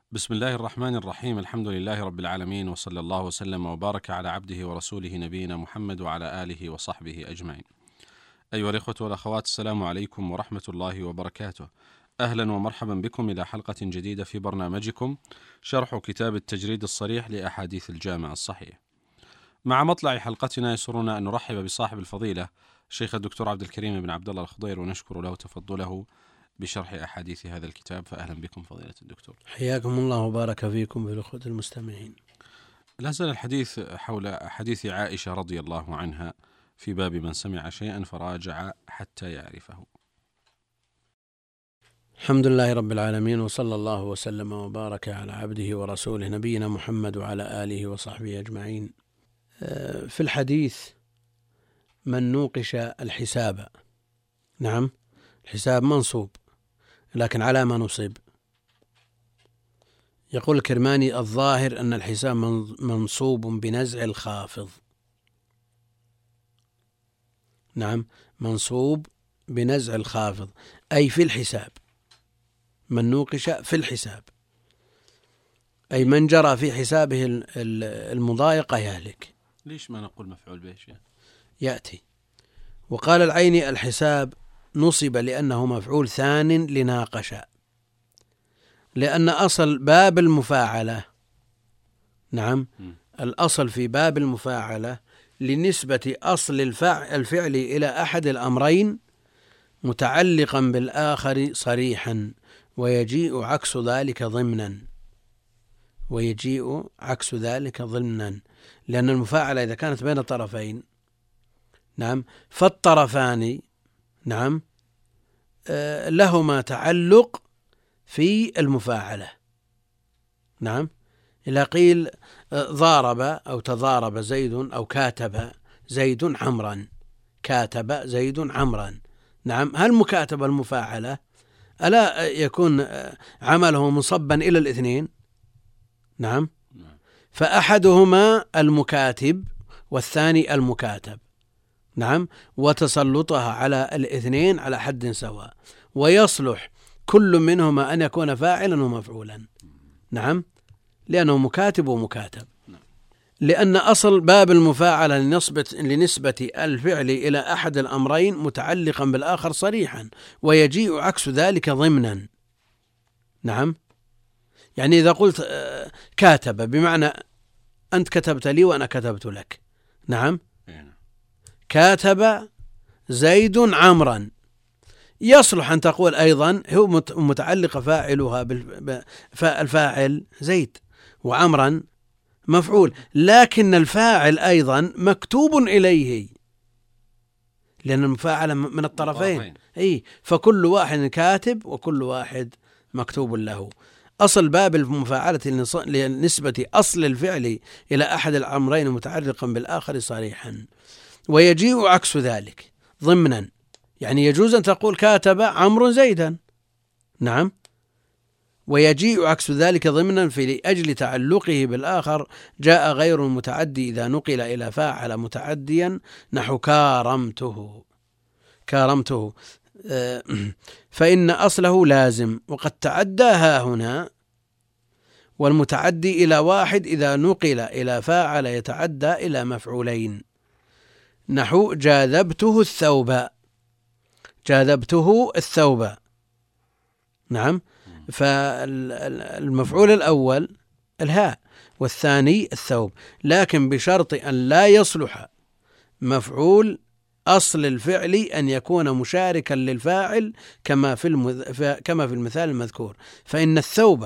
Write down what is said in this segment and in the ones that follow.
بسم الله الرحمن الرحيم. الحمد لله رب العالمين، وصلى الله وسلم وبارك على عبده ورسوله نبينا محمد وعلى آله وصحبه أجمعين. أيها الإخوة والأخوات، السلام عليكم ورحمة الله وبركاته. أهلا ومرحبا بكم إلى حلقة جديدة في برنامجكم شرح كتاب التجريد الصريح لأحاديث الجامع الصحيح. مع مطلع حلقتنا يسرنا أن نرحب بصاحب الفضيلة الشيخ الدكتور عبد الكريم بن عبد الله الخضير، ونشكر له تفضله بشرح أحاديث هذا الكتاب. فأهلا بكم فضيلة الدكتور. حياكم الله وبارك فيكم بالأخوة المستمعين. لا زال الحديث حول حديث عائشة رضي الله عنها في باب من سمع شيئا فراجع حتى يعرفه. الحمد لله رب العالمين، وصلى الله وسلم وبارك على عبده ورسوله نبينا محمد وعلى آله وصحبه أجمعين. في الحديث من نوقش الحساب، نعم الحساب منصوب لكن على ما نصب. يقول الكرماني: الظاهر أن الحساب منصوب بنزع الخافض. نعم، منصوب بنزع الخافض، أي في الحساب. من نوقش في الحساب أي من جرى في حسابه المضايقة يهلك. ليش ما نقول مفعول به يعني؟ يأتي. وقال العيني: الحساب نصب لأنه مفعول ثان لناقش، لأن أصل باب المفاعلة، نعم الأصل في باب المفاعلة لنسبة أصل الفعل إلى أحد الأمرين متعلقا بالآخر صريحا، ويجيء عكس ذلك ضمنا، لأن المفاعلة إذا كانت بين طرفين، نعم، فالطرفان نعم لهما تعلق في المفاعلة. نعم، إذا قيل ضارب أو تضارب زيد أو كاتب زيد عمرا، نعم، هل مكاتب المفاعلة ألا يكون عمله مصبا إلى الاثنين؟ نعم، فأحدهما المكاتب والثاني المكاتب، نعم، وتسلطها على الاثنين على حد سواء، ويصلح كل منهما أن يكون فاعلا ومفعولا، نعم، لأنه مكاتب ومكاتب. لأن أصل باب المفاعلة لنسبة الفعل إلى أحد الأمرين متعلقا بالآخر صريحا، ويجيء عكس ذلك ضمنا. نعم، يعني إذا قلت كاتب بمعنى أنت كتبت لي وأنا كتبت لك، نعم، كاتب زيد عمرا، يصلح أن تقول أيضا هو متعلق فاعلها الفاعل زيد وعمرا مفعول، لكن الفاعل أيضا مكتوب إليه لأن المفاعل من الطرفين، فكل واحد كاتب وكل واحد مكتوب له. أصل باب المفاعلة لنسبة أصل الفعل إلى أحد الأمرين متعلقا بالآخر صريحا، ويجيء عكس ذلك ضمنا، يعني يجوز أن تقول كاتب عمرو زيدا، نعم، ويجيء عكس ذلك ضمنا في أجل تعلقه بالآخر. جاء غير المتعدي إذا نقل إلى فاعل متعديا نحو كارمته فإن أصله لازم، وقد تعدى هنا، والمتعدي إلى واحد إذا نقل إلى فاعل يتعدى إلى مفعولين، نحو جاذبته الثوب، نعم، فالمفعول الأول الهاء والثاني الثوب، لكن بشرط أن لا يصلح مفعول أصل الفعل أن يكون مشاركا للفاعل كما في المثال المذكور. فإن الثوب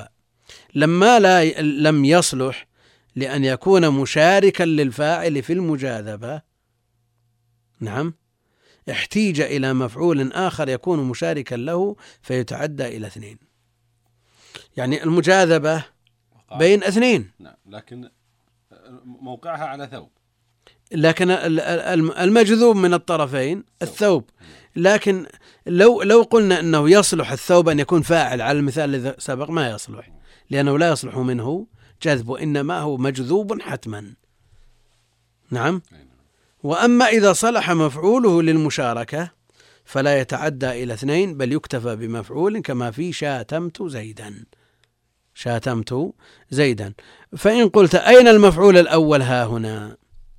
لم يصلح لأن يكون مشاركا للفاعل في المجاذبة، نعم، احتيج إلى مفعول آخر يكون مشاركا له فيتعدى إلى اثنين، يعني المجاذبة بين اثنين، لكن موقعها على ثوب، لكن المجذوب من الطرفين الثوب، لكن لو قلنا أنه يصلح الثوب أن يكون فاعل على المثال الذي سبق ما يصلح، لأنه لا يصلح منه جذب، إنما هو مجذوب حتما، نعم. وأما إذا صلح مفعوله للمشاركة فلا يتعدى إلى اثنين، بل يكتفى بمفعول كما في شاتمت زيدا، شاتمت زيدا. فإن قلت أين المفعول الأول ها هنا؟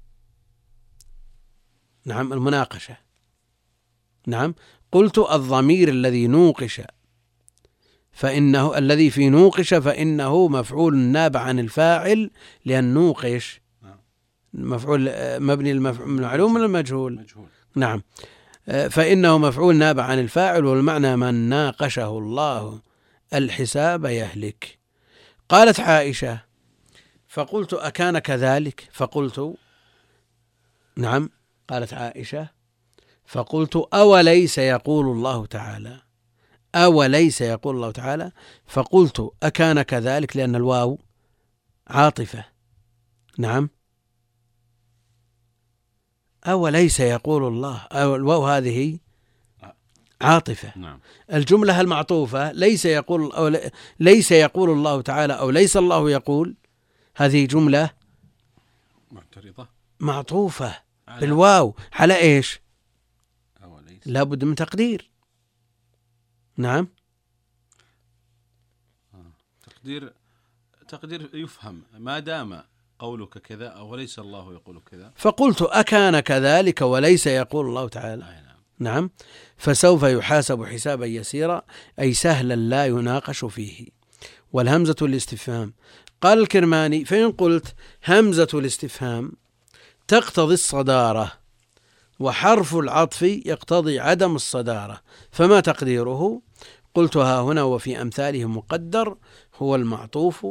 نعم المناقشة. نعم قلت الضمير الذي نوقش، فإنه الذي في نوقش فإنه مفعول نابع عن الفاعل، لأن نوقش مفعول مبني المعلوم من المجهول. نعم فإنه مفعول نابع عن الفاعل، والمعنى من ناقشه الله الحساب يهلك. قالت عائشة فقلت أكان كذلك؟ فقلت نعم. قالت عائشة فقلت أوليس يقول الله تعالى، أوليس يقول الله تعالى. فقلت أكان كذلك لأن الواو عاطفة. نعم أوليس يقول الله، أو الواو هذه عاطفة. نعم. الجملة المعطوفة ليس يقول أو ليس يقول الله تعالى أو ليس الله يقول، هذه جملة معترضة معطوفة بالواو على إيش؟ أوليس. لا بد من تقدير. نعم تقدير يفهم ما دام قولك كذا أو ليس الله يقول كذا. فقلت أكان كذلك وليس يقول الله تعالى. نعم فسوف يحاسب حسابا يسيرا، أي سهلا لا يناقش فيه. والهمزة الاستفهام. قال الكرماني فإن قلت همزة الاستفهام تقتضي الصدارة، وحرف العطف يقتضي عدم الصدارة، فما تقديره؟ قلت ها هنا وفي أمثاله مقدر هو المعطوف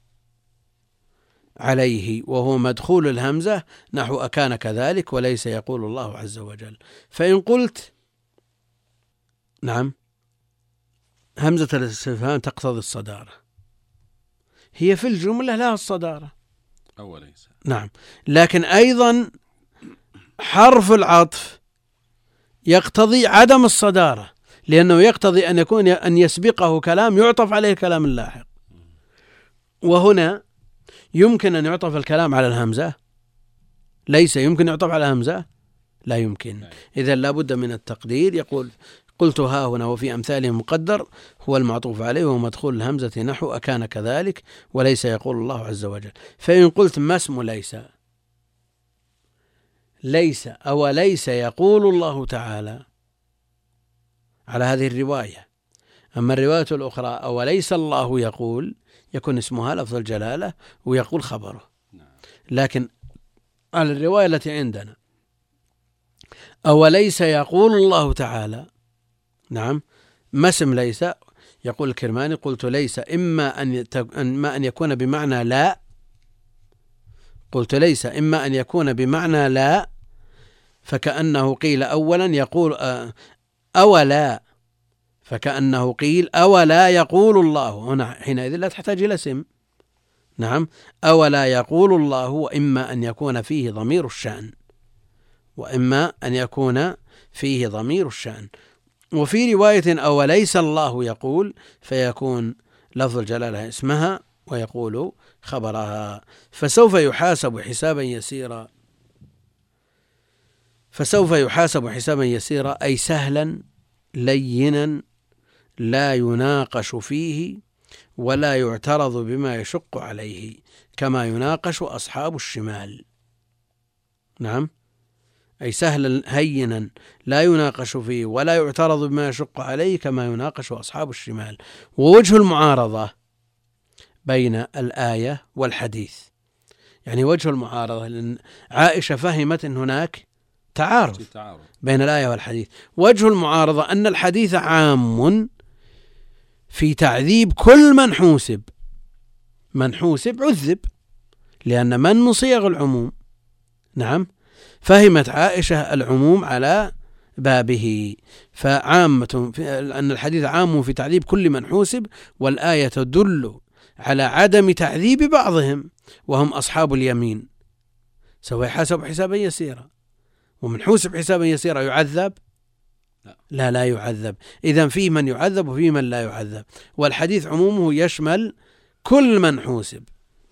عليه، وهو مدخول الهمزة نحو أكان كذلك وليس يقول الله عز وجل. فإن قلت نعم همزة الاستفهام تقتضي الصدارة، هي في الجملة لها الصدارة أوليس. نعم، لكن أيضا حرف العطف يقتضي عدم الصدارة، لأنه يقتضي أن يسبقه كلام يعطف عليه كلام لاحق، وهنا يمكن أن يعطف الكلام على الهمزة، ليس يمكن يعطف على الهمزة، لا يمكن. إذا لابد من التقدير. يقول قلت ها هنا وفي أمثاله مقدر هو المعطوف عليه ومدخول الهمزة نحو أكان كذلك وليس يقول الله عز وجل. فإن قلت ما اسم ليس؟ ليس أو ليس يقول الله تعالى على هذه الرواية. أما الرواية الأخرى أو ليس الله يقول يكون اسمها لفظ الجلالة ويقول خبره. لكن على الرواية التي عندنا أو ليس يقول الله تعالى نعم ما اسم ليس؟ يقول الكرماني قلت ليس إما أن يكون بمعنى لا، قلت ليس إما أن يكون بمعنى لا، فكأنه قيل أولا يقول أولا، فكأنه قيل أولا يقول الله، هنا حينئذ لا تحتاج إلى اسم. نعم أولا يقول الله، وإما أن يكون فيه ضمير الشأن، وإما أن يكون فيه ضمير الشأن. وفي رواية أو ليس الله يقول فيكون لفظ الجلالة اسمها ويقول خبرها. فسوف يحاسب حسابا يسيرا، فسوف يحاسب حسابا يسيرا أي سهلا لينا لا يناقش فيه ولا يعترض بما يشق عليه، كما يناقش أصحاب الشمال. نعم أي سهلا هينا لا يناقش فيه ولا يعترض بما يشق عليه كما يناقش أصحاب الشمال. ووجه المعارضة بين الآية والحديث، يعني وجه المعارضة لأن عائشة فهمت أن هناك تعارض بين الآية والحديث. وجه المعارضة أن الحديث عام في تعذيب كل من حوسب، من حوسب عذب، لأن من صيغ العموم. نعم فهمت عائشة العموم على بابه، فعامة أن الحديث عام في تعذيب كل من حوسب، والآية تدل على عدم تعذيب بعضهم وهم أصحاب اليمين، سوف يحاسب حسابا يسيرا. ومن حوسب حسابا يسيرا يعذب؟ لا يعذب. إذن فيه من يعذب وفيه من لا يعذب، والحديث عمومه يشمل كل من حوسب.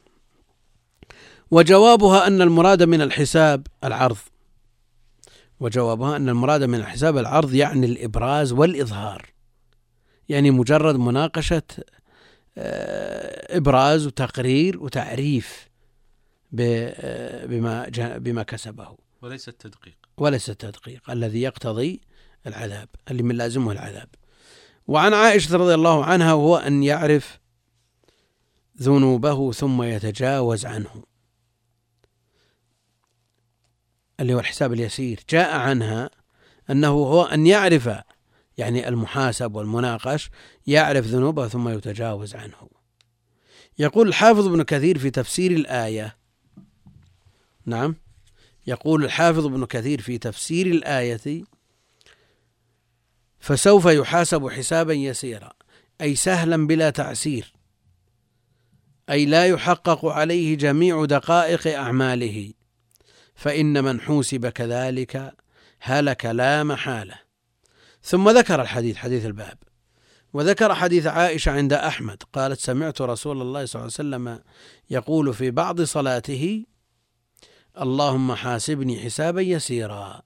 وجوابها أن المراد من الحساب العرض، وجوابها أن المراد من الحساب العرض يعني الإبراز والإظهار، يعني مجرد مناقشة إبراز وتقرير وتعريف بما كسبه، وليس التدقيق الذي يقتضي العذاب، اللي من لازمه العذاب. وعن عائشة رضي الله عنها هو أن يعرف ذنوبه ثم يتجاوز عنه، اللي هو الحساب اليسير. جاء عنها أنه هو أن يعرف، يعني المحاسب والمناقش، يعرف ذنوبه ثم يتجاوز عنه. يقول الحافظ ابن كثير في تفسير الآية، نعم، يقول الحافظ ابن كثير في تفسير الآية: فسوف يحاسب حسابا يسيرا، أي سهلا بلا تعسير، أي لا يحقق عليه جميع دقائق أعماله، فإن من حوسب كذلك هلك لا محالة. ثم ذكر الحديث، حديث الباب، وذكر حديث عائشة عند أحمد قالت: سمعت رسول الله صلى الله عليه وسلم يقول في بعض صلاته: اللهم حاسبني حسابا يسيرا،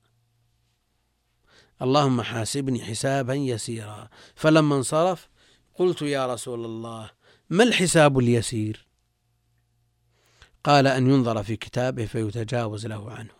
اللهم حاسبني حسابا يسيرا. فلما انصرف قلت: يا رسول الله، ما الحساب اليسير؟ قال: أن ينظر في كتابه فيتجاوز له عنه.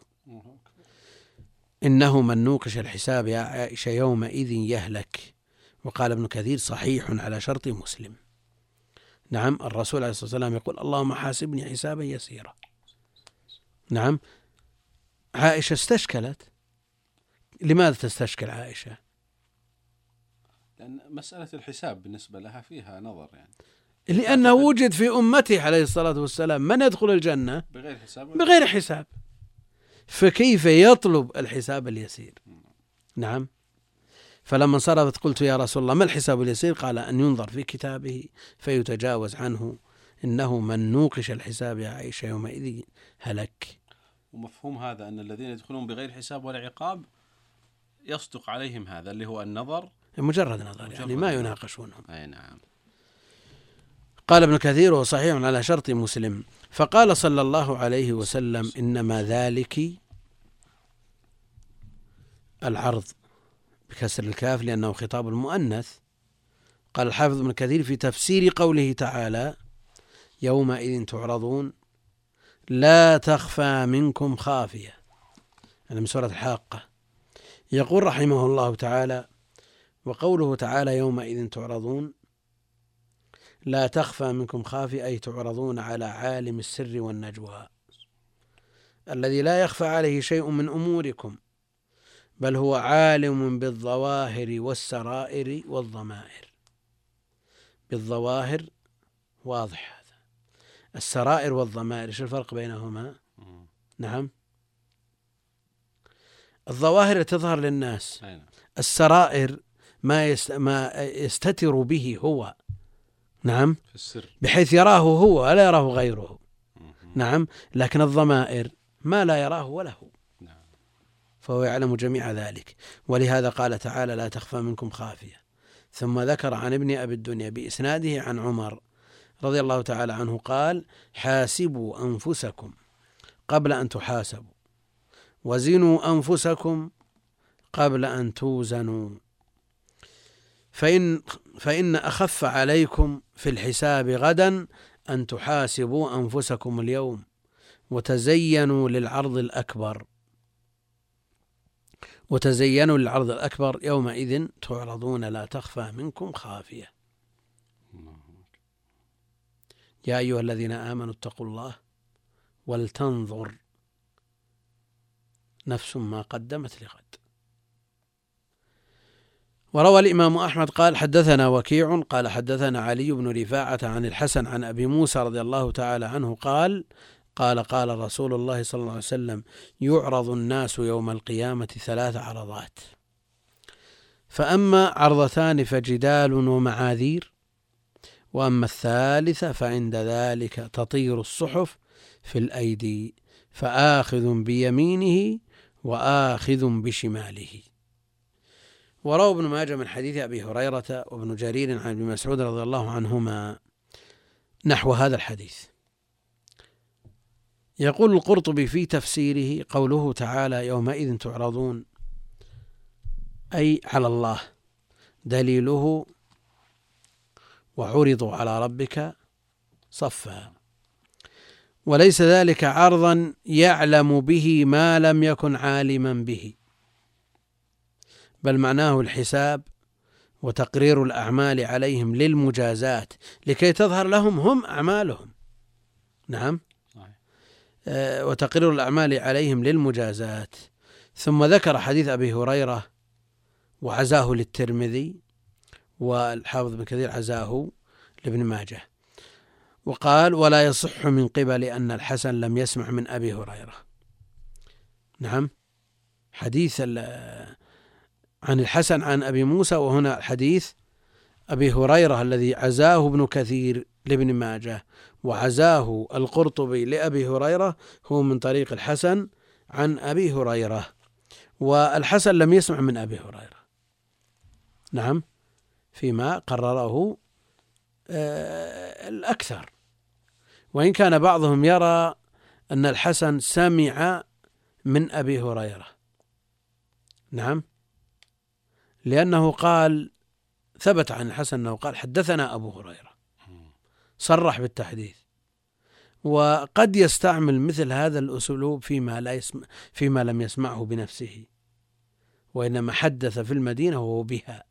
إنه من نوقش الحساب يا عائشة يومئذ يهلك. وقال ابن كثير: صحيح على شرط مسلم. نعم، الرسول عليه الصلاة والسلام يقول: اللهم حاسبني حسابا يسيرا. نعم، عائشة استشكلت. لماذا تستشكل عائشة؟ لأن مسألة الحساب بالنسبة لها فيها نظر، يعني لأنه وجد في أمته عليه الصلاة والسلام من يدخل الجنة بغير حساب، فكيف يطلب الحساب اليسير؟ نعم. فلما انصرفت قلت: يا رسول الله، ما الحساب اليسير؟ قال: أن ينظر في كتابه فيتجاوز عنه، إنه من نوقش الحساب يا عائشة يومئذ هلك. ومفهوم هذا أن الذين يدخلون بغير حساب ولا عقاب يصدق عليهم هذا اللي هو النظر، مجرد نظر، يعني ما يناقشونهم. أي نعم. قال ابن كثير: وصحيح على شرط مسلم. فقال صلى الله عليه وسلم: إنما ذلك العرض، بكسر الكاف لأنه خطاب المؤنث. قال الحافظ ابن كثير في تفسير قوله تعالى: يومئذ تعرضون لا تخفى منكم خافية، من سورة الحاقة. يقول رحمه الله تعالى: وقوله تعالى يومئذ تعرضون لا تخفى منكم خافية، أي تعرضون على عالم السر والنجوى الذي لا يخفى عليه شيء من أموركم، بل هو عالم بالظواهر والسرائر والضمائر. بالظواهر واضح هذا، السرائر والضمائر ايش الفرق بينهما؟ نعم، الظواهر تظهر للناس، السرائر ما يستتر به هو، نعم، في السر، بحيث يراه هو ولا يراه غيره. نعم، لكن الضمائر ما لا يراه وله، فهو يعلم جميع ذلك. ولهذا قال تعالى: لا تخفى منكم خافية. ثم ذكر عن ابن أبي الدنيا بإسناده عن عمر رضي الله تعالى عنه قال: حاسبوا أنفسكم قبل أن تحاسبوا، وزنوا أنفسكم قبل أن توزنوا، فإن أخف عليكم في الحساب غدا أن تحاسبوا أنفسكم اليوم، وتزينوا للعرض الأكبر يومئذ تعرضون لا تخفى منكم خافية. يا أيها الذين آمنوا اتقوا الله ولتنظر نفس ما قدمت لغد. وروى الإمام أحمد قال: حدثنا وكيع قال حدثنا علي بن رفاعة عن الحسن عن أبي موسى رضي الله تعالى عنه قال رسول الله صلى الله عليه وسلم: يعرض الناس يوم القيامة 3 عرضات، فأما عرضتان فجدال ومعاذير، وأما الثالثة فعند ذلك تطير الصحف في الأيدي، فآخذ بيمينه وآخذ بشماله. وروى ابن ماجه من حديث أبي هريرة وابن جرير عن ابن مسعود رضي الله عنهما نحو هذا الحديث. يقول القرطبي في تفسيره: قوله تعالى يومئذ تعرضون أي على الله، دليله وعرضوا على ربك صفا. وليس ذلك عرضا يعلم به ما لم يكن عالما به، بل معناه الحساب وتقرير الأعمال عليهم للمجازات لكي تظهر لهم هم أعمالهم. نعم، وتقرير الأعمال عليهم للمجازات. ثم ذكر حديث أبي هريرة وعزاه للترمذي، والحافظ بن كثير عزاه لابن ماجه، وقال: ولا يصح من قبل أن الحسن لم يسمع من أبي هريرة. نعم، حديث عن الحسن عن أبي موسى، وهنا حديث أبي هريرة الذي عزاه ابن كثير لابن ماجه وعزاه القرطبي لأبي هريرة هو من طريق الحسن عن أبي هريرة، والحسن لم يسمع من أبي هريرة. نعم، فيما قرره الأكثر، وإن كان بعضهم يرى أن الحسن سمع من أبي هريرة. نعم، لأنه قال، ثبت عن الحسن أنه قال: حدثنا أبو هريرة، صرح بالتحديث. وقد يستعمل مثل هذا الأسلوب فيما لم يسمعه بنفسه، وإنما حدث في المدينة وهو بها.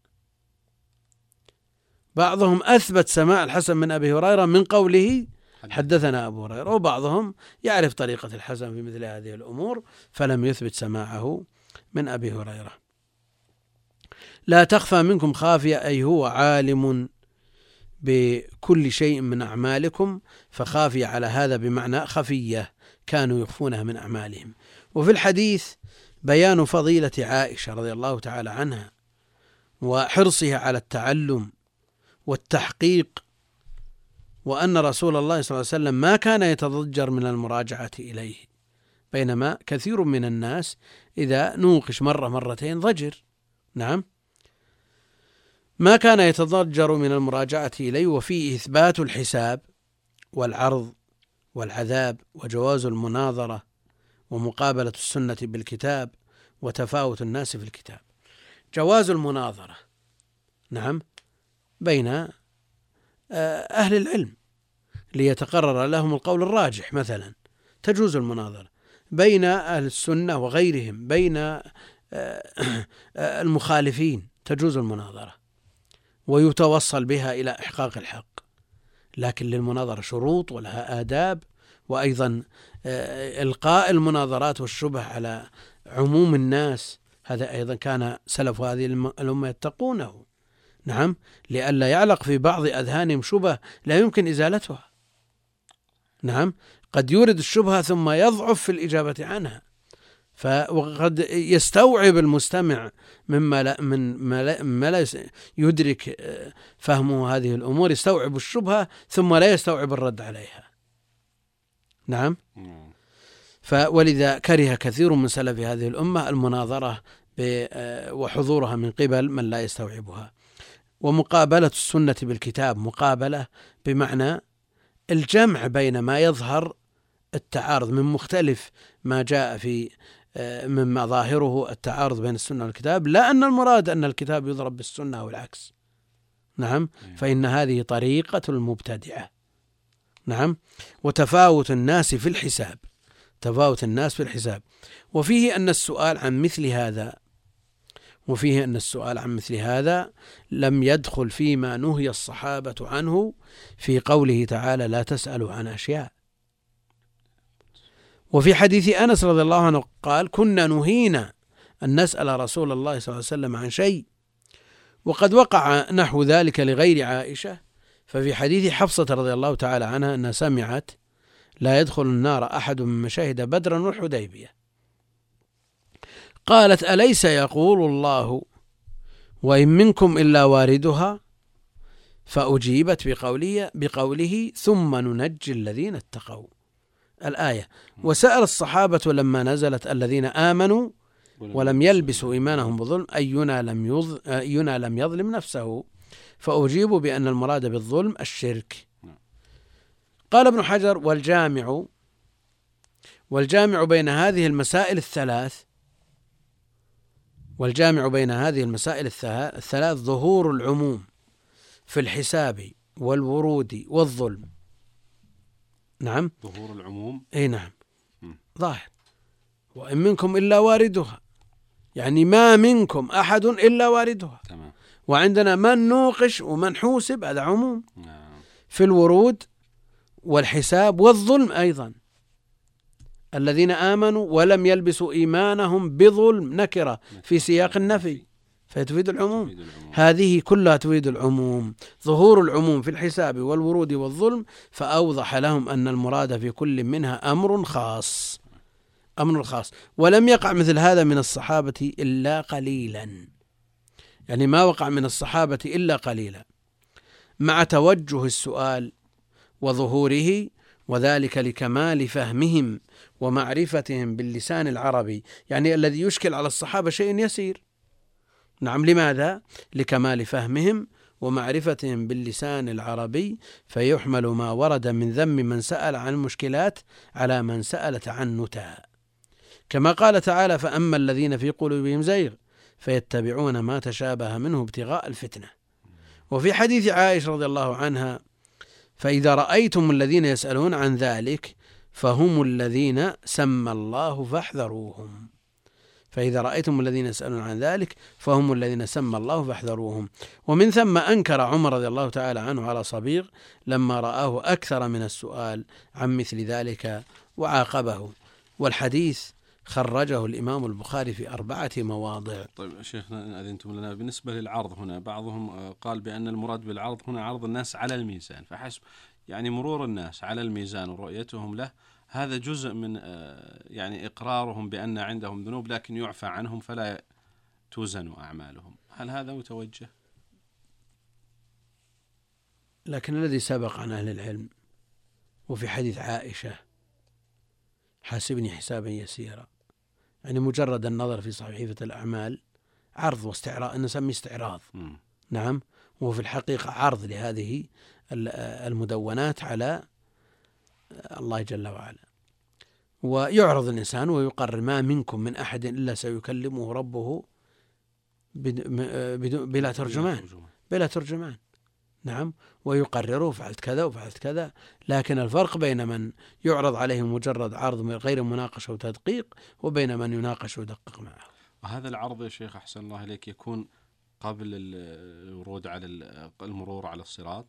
بعضهم أثبت سماع الحسن من أبي هريرة من قوله حدثنا أبو هريرة، وبعضهم يعرف طريقة الحسن في مثل هذه الأمور فلم يثبت سماعه من أبي هريرة. لا تخفى منكم خافية، أي هو عالم بكل شيء من أعمالكم، فخافية على هذا بمعنى خفية كانوا يخفونها من أعمالهم. وفي الحديث بيان فضيلة عائشة رضي الله تعالى عنها وحرصها على التعلم والتحقيق، وأن رسول الله صلى الله عليه وسلم ما كان يتضجر من المراجعة إليه، بينما كثير من الناس إذا نوقش مرة مرتين ضجر. نعم، ما كان يتضجر من المراجعة إليه. وفيه إثبات الحساب والعرض والعذاب وجواز المناظرة ومقابلة السنة بالكتاب وتفاوت الناس في الكتاب. جواز المناظرة، نعم، بين أهل العلم ليتقرر لهم القول الراجح، مثلا تجوز المناظرة بين أهل السنة وغيرهم، بين المخالفين تجوز المناظرة ويتوصل بها إلى إحقاق الحق، لكن للمناظرة شروط ولها آداب، وأيضا إلقاء المناظرات والشبه على عموم الناس، هذا أيضا كان سلف هذه الأمة يتقونه. نعم، لئلا يعلق في بعض أذهانهم شبه لا يمكن إزالتها. نعم، قد يورد الشبهة ثم يضعف في الإجابة عنها، وقد يستوعب المستمع مما لا يدرك فهمه هذه الأمور، يستوعب الشبهة ثم لا يستوعب الرد عليها. نعم، ولذا كره كثير من سلف هذه الأمة المناظرة وحضورها من قبل من لا يستوعبها. ومقابلة السنة بالكتاب، مقابلة بمعنى الجمع بين ما يظهر التعارض من مختلف ما جاء في مما ظاهره التعارض بين السنة والكتاب، لا أن المراد أن الكتاب يضرب بالسنة والعكس. نعم، فإن هذه طريقة المبتدعة. نعم، وتفاوت الناس في الحساب، تفاوت الناس في الحساب. وفيه أن السؤال عن مثل هذا لم يدخل فيما نهي الصحابة عنه في قوله تعالى: لا تسألوا عن أشياء. وفي حديث أنس رضي الله عنه قال: كنا نهينا أن نسأل رسول الله صلى الله عليه وسلم عن شيء. وقد وقع نحو ذلك لغير عائشة، ففي حديث حفصة رضي الله تعالى عنها أنها سمعت: لا يدخل النار أحد من مشاهد بدرا والحديبية. قالت: أليس يقول الله: وإن منكم إلا واردها؟ فأجيبت بقوله: ثم ننجي الذين اتقوا، الآية. وسأل الصحابة لما نزلت: الذين آمنوا ولم يلبسوا إيمانهم بظلم أينا لم يظلم نفسه؟ فأجيبوا بأن المراد بالظلم الشرك. قال ابن حجر: والجامع بين هذه المسائل الثلاث ظهور العموم في الحساب والورود والظلم. نعم، ظهور العموم. اي نعم، ظاهر. وإن منكم إلا واردها، يعني ما منكم أحد إلا واردها. تمام. وعندنا من نوقش ومن حوسب، هذا عموم. نعم. في الورود والحساب والظلم أيضا. الذين آمنوا ولم يلبسوا إيمانهم بظلم، نكرة في سياق النفي فتفيد العموم. هذه كلها تفيد العموم. ظهور العموم في الحساب والورود والظلم، فأوضح لهم أن المراد في كل منها أمر خاص، أمر خاص. ولم يقع مثل هذا من الصحابة إلا قليلا، يعني ما وقع من الصحابة إلا قليلا، مع توجه السؤال وظهوره، وذلك لكمال فهمهم ومعرفتهم باللسان العربي. يعني الذي يشكل على الصحابة شيء يسير. نعم، لماذا؟ لكمال فهمهم ومعرفتهم باللسان العربي، فيحمل ما ورد من ذم من سأل عن المشكلات على من سأل تعنتا، كما قال تعالى: فأما الذين في قلوبهم زيغ فيتبعون ما تشابه منه ابتغاء الفتنة. وفي حديث عائشة رضي الله عنها: فإذا رأيتم الذين يسألون عن ذلك فهم الذين سمى الله فاحذروهم. فإذا رأيتم الذين يسألون عن ذلك فهم الذين سمى الله فاحذروهم. ومن ثم أنكر عمر رضي الله تعالى عنه على صبيغ لما رآه أكثر من السؤال عن مثل ذلك وعاقبه. والحديث خرجه الإمام البخاري في 4 مواضع. طيب شيخنا، أذنتم لنا بالنسبة للعرض هنا، بعضهم قال بأن المراد بالعرض هنا عرض الناس على الميزان فحسب، يعني مرور الناس على الميزان ورؤيتهم له، هذا جزء من يعني إقرارهم بأن عندهم ذنوب لكن يعفى عنهم فلا توزن أعمالهم. هل هذا متوجه؟ لكن الذي سبق عن أهل العلم وفي حديث عائشة: حاسبني حسابا يسيرا، يعني مجرد النظر في صحيفة الأعمال عرض واستعراض، نسميه استعراض. نعم، وفي الحقيقة عرض لهذه المدونات على الله جل وعلا. ويعرض الإنسان ويقرر: ما منكم من أحد إلا سيكلمه ربه بلا ترجمان. نعم، ويقرره: فعلت كذا وفعلت كذا. لكن الفرق بين من يعرض عليه مجرد عرض من غير مناقشة وتدقيق، وبين من يناقش ويدقق معه. وهذا العرض يا شيخ أحسن الله إليك يكون قبل الورود على المرور على الصراط؟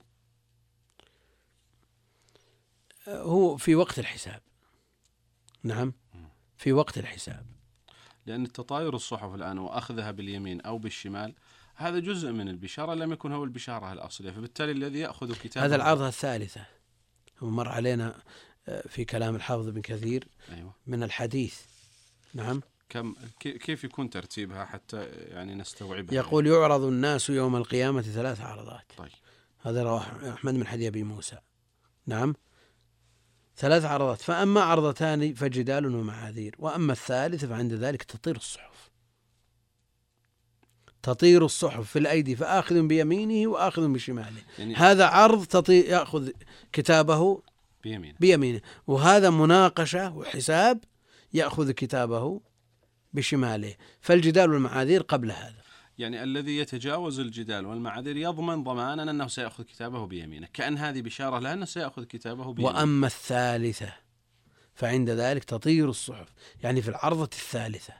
هو في وقت الحساب. نعم، في وقت الحساب. لأن التطاير الصحف الآن وأخذها باليمين أو بالشمال هذا جزء من البشارة، لم يكن هو البشارة الأصلية، فبالتالي الذي يأخذ كتابه هذا العرض الثالثة هو مر علينا في كلام الحافظ بن كثير. أيوة. من الحديث. نعم، كيف يكون ترتيبها حتى يعني نستوعبها؟ يقول: يعرض الناس يوم القيامة 3 عرضات. طيب. هذا رواه أحمد من حديث أبي موسى. نعم، 3 عرضات، فأما عرضتان فجدال ومعاذير، وأما الثالث فعند ذلك تطير الصحف في الأيدي، فآخذ بيمينه وآخذ بشماله. يعني هذا عرض يأخذ كتابه بيمينه، وهذا مناقشة وحساب يأخذ كتابه بشماله. فالجدال والمعاذير قبل هذا. يعني الذي يتجاوز الجدال والمعاذير يضمن ضمانا أنه سيأخذ كتابه بيمينه، كأن هذه بشارة له أنه سيأخذ كتابه بيمينه. وأما الثالثة فعند ذلك تطير الصحف، يعني في العرضة الثالثة.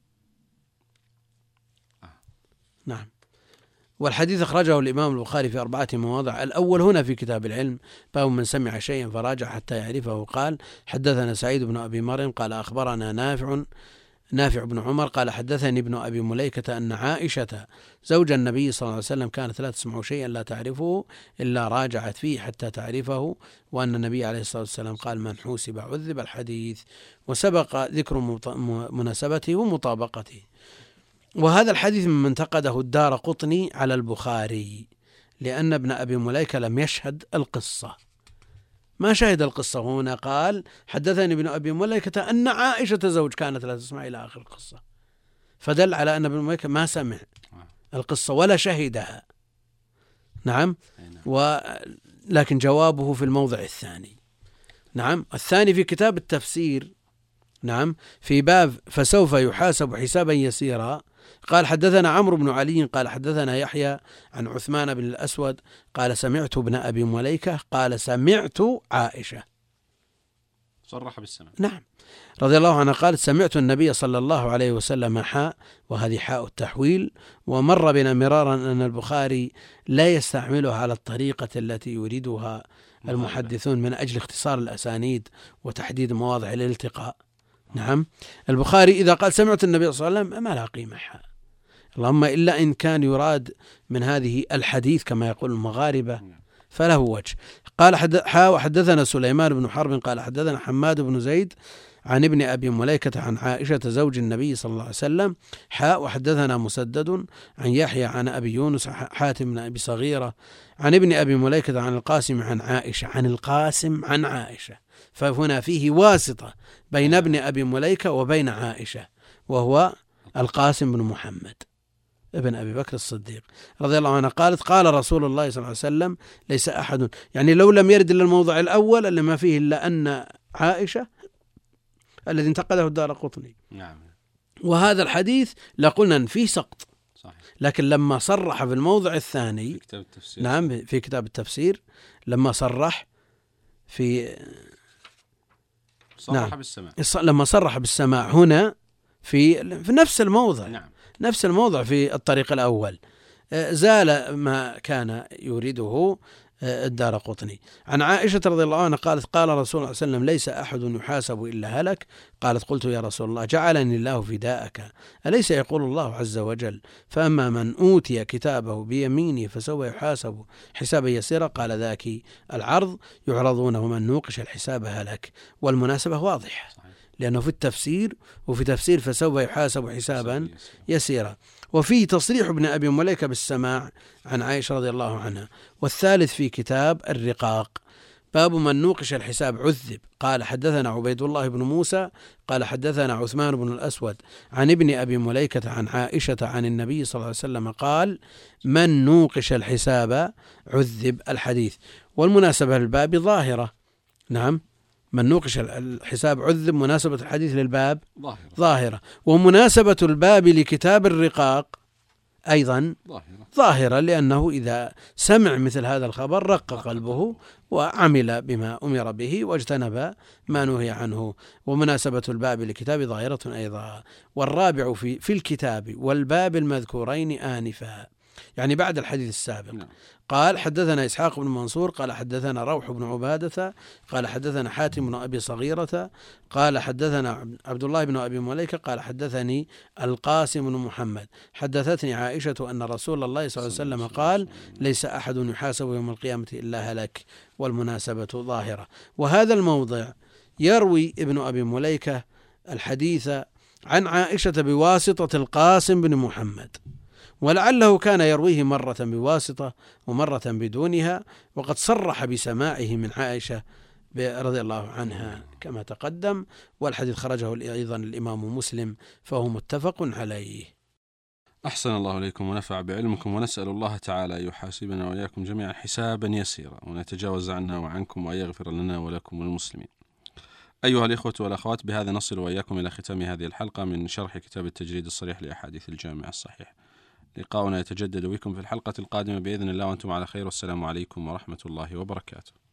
نعم. والحديث أخرجه الإمام البخاري في 4 مواضع. الأول هنا في كتاب العلم: باب من سمع شيئا فراجع حتى يعرفه. قال: حدثنا سعيد بن أبي مريم قال أخبرنا نافع بن عمر قال حدثني ابن أبي مليكة أن عائشة زوج النبي صلى الله عليه وسلم كانت لا تسمع شيئا لا تعرفه إلا راجعت فيه حتى تعرفه، وأن النبي عليه الصلاة والسلام قال: من حوسب عذب. الحديث. وسبق ذكر مناسبته ومطابقته. وهذا الحديث من انتقده الدارقطني على البخاري، لأن ابن أبي مليكة لم يشهد القصة، ما شهد القصة. هنا قال: حدثني ابن أبي مليكة أن عائشة زوج كانت لا تسمع إلى آخر القصة، فدل على أن ابن مليكة ما سمع القصة ولا شهدها. نعم. لكن جوابه في الموضع الثاني. نعم، الثاني في كتاب التفسير. نعم، في باب فسوف يحاسب حسابا يسيرا، قال حدثنا عمرو بن علي قال حدثنا يحيى عن عثمان بن الأسود قال سمعت ابن أبي مليكة قال سمعت عائشة، صرح بالسمع، نعم، رضي الله عنها قالت سمعت النبي صلى الله عليه وسلم حاء، وهذه حاء التحويل. ومر بنا مرارا أن البخاري لا يستعملها على الطريقة التي يريدها المحدثون من أجل اختصار الأسانيد وتحديد مواضع الالتقاء. نعم، البخاري إذا قال سمعت النبي صلى الله عليه وسلم ما لها قيمة حاء، اللهم إلا إن كان يراد من هذه الحديث كما يقول المغاربة فله وجه. قال وحدثنا سليمان بن حرب قال حدثنا حماد بن زيد عن ابن أبي مليكة عن عائشة زوج النبي صلى الله عليه وسلم وحدثنا مسدد عن يحيى عن أبي يونس حاتم بن أبي صغيرة عن ابن أبي مليكة عن القاسم عن عائشة، عن القاسم عن عائشة، فهنا فيه واسطة بين ابن أبي مليكة وبين عائشة، وهو القاسم بن محمد ابن أبي بكر الصديق رضي الله عنه. قالت قال رسول الله صلى الله عليه وسلم ليس أحد، يعني لو لم يرد إلا الموضع الأول اللي ما فيه إلا أن عائشة الذي انتقده الدارقطني، نعم، وهذا الحديث لقلنا فيه سقط، صحيح. لكن لما صرح في الموضع الثاني في كتاب التفسير، نعم في كتاب التفسير لما صرح صرح بالسماع، لما صرح بالسماع هنا في نفس الموضع، نعم، نفس الموضع في الطريق الأول، زال ما كان يريده الدارقطني. عن عائشة رضي الله عنها قالت قال رسول الله صلى الله عليه وسلم ليس أحد يحاسب إلا هلك. قالت قلت يا رسول الله جعلني الله فداءك، أليس يقول الله عز وجل فأما من أوتي كتابه بيمينه فسوف يحاسب حسابا يسيرا؟ قال ذاك العرض يعرضون ومن نوقش الحساب هلك. والمناسبة واضحة لأنه في التفسير وفي تفسير فسوف يحاسب حسابا يسيرا، وفيه تصريح ابن أبي مليكة بالسماع عن عائشة رضي الله عنها. والثالث في كتاب الرقاق باب من نوقش الحساب عذب. قال حدثنا عبيد الله بن موسى قال حدثنا عثمان بن الأسود عن ابن أبي مليكة عن عائشة عن النبي صلى الله عليه وسلم قال من نوقش الحساب عذب. الحديث والمناسبة للباب ظاهرة، نعم، من نوقش الحساب عذب، مناسبة الحديث للباب ظاهرة، ومناسبة الباب لكتاب الرقاق أيضا ظاهرة، لأنه إذا سمع مثل هذا الخبر رق قلبه وعمل بما أمر به واجتنب ما نهي عنه. ومناسبة الباب لكتاب ظاهرة أيضا. والرابع في الكتاب والباب المذكورين آنفا، يعني بعد الحديث السابق. قال حدثنا إسحاق بن منصور قال حدثنا روح بن عبادة قال حدثنا حاتم بن أبي صغيرة قال حدثنا عبد الله بن أبي مليكة قال حدثني القاسم بن محمد حدثتني عائشة أن رسول الله صلى الله عليه وسلم قال ليس أحد يحاسب يوم القيامة إلا هلك. والمناسبة ظاهرة. وهذا الموضع يروي ابن أبي مليكة الحديث عن عائشة بواسطة القاسم بن محمد، ولعله كان يرويه مرة بواسطة ومرة بدونها، وقد صرح بسماعه من عائشة رضي الله عنها كما تقدم. والحديث خرجه أيضا الإمام مسلم فهو متفق عليه. أحسن الله إليكم ونفع بعلمكم، ونسأل الله تعالى أن يحاسبنا وإياكم جميعا حسابا يسيرا، ونتجاوز عنا وعنكم وأن يغفر لنا ولكم والمسلمين. أيها الإخوة والأخوات، بهذا نصل وإياكم إلى ختام هذه الحلقة من شرح كتاب التجريد الصريح لأحاديث الجامع الصحيح. لقاؤنا يتجدد بكم في الحلقة القادمة بإذن الله، وأنتم على خير، والسلام عليكم ورحمة الله وبركاته.